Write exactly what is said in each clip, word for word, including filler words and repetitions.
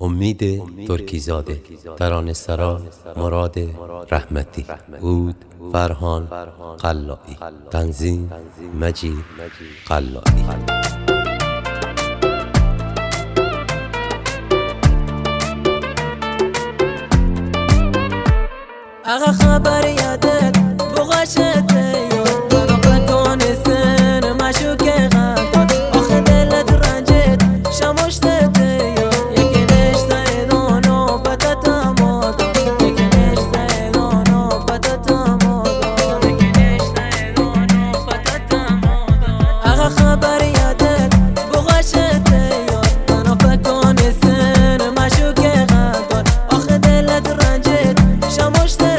امید ترکیزاده، ترانه‌سرا مراد رحمتی، عود فرهان قلایی، تنظیم مجید قلایی. اگه خبر یادت بغشته یاد منو بکن سن مشوکه غداد آخه دلت رنجت شمشته یاد یکی نشته دانو بدت مادار یکی نشته دانو بدت مادار یکی نشته دانو بدت مادار اگه خبر یادت بغشته یاد منو بکن سن مشوکه غداد آخه دلت رنجت شمشته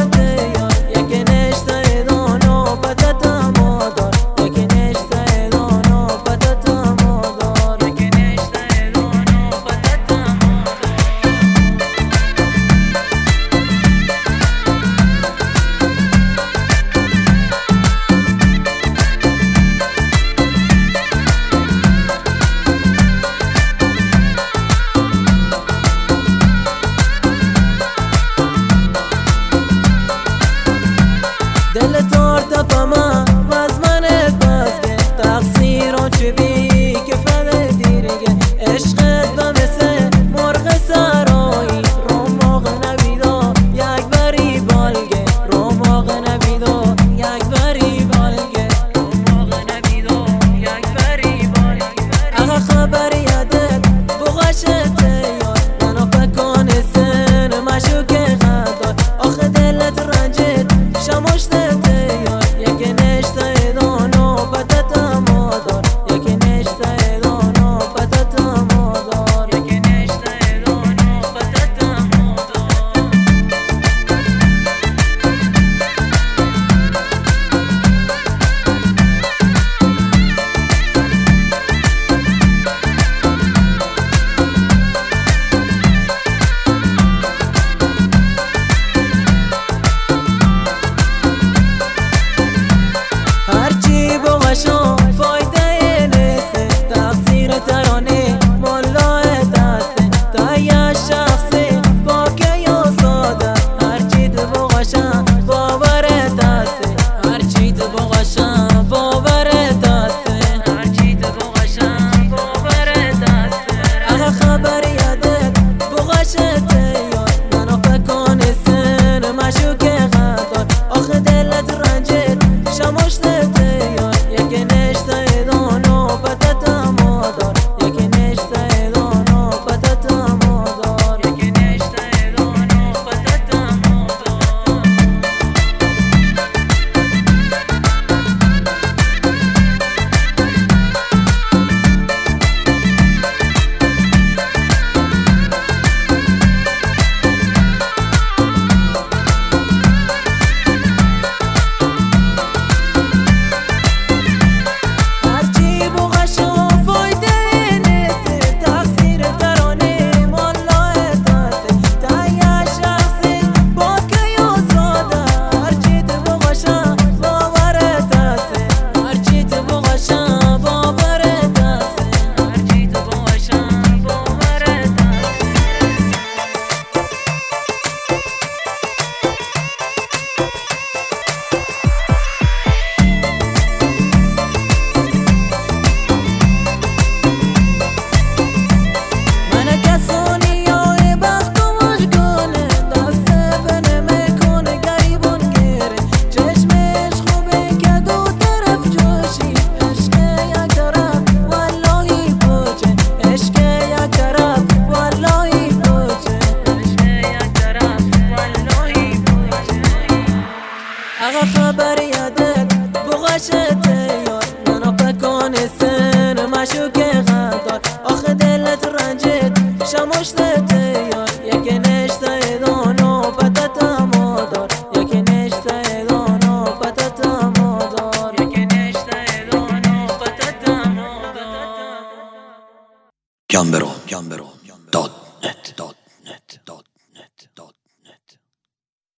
دل تارده با من و از منت بازگه تقصیران چه بی که فده دیرگه عشقت به مثل مرغ سرایی رماغ نبیدا یک بری بالگه رماغ نبیدا یک بری بالگه رماغ نبیدا یک بری بالگه اگه خبر یادت بغشت یاد منو بکن سن مشوکه غداد آخه دلت رنجت شمشته فایده نیسته تقصیر ترانه مولای دسته تا یه شخصی پاکه یا ساده هرچی تو بغشم باورت دسته هرچی تو بغشم باورت دسته هرچی تو بغشم باورت دسته اگه خبر یادت بغشت یاد منو بکن سن مشوکه غداد آخه دلت رنجت شمشته یکی نشته دانو بدت مادار یکی نشته دانو بدت مادار یکی نشته دانو بدت مادار اگه خبر یادت بغشت یاد منو بکن سن مشوکه غداد آخه دلت رنجت شمشته یاد یکی نشته دانو بدت مادار یکی نشته دانو بدت مادار یکی نشته دانو بدت مادار گامبرو گامبرو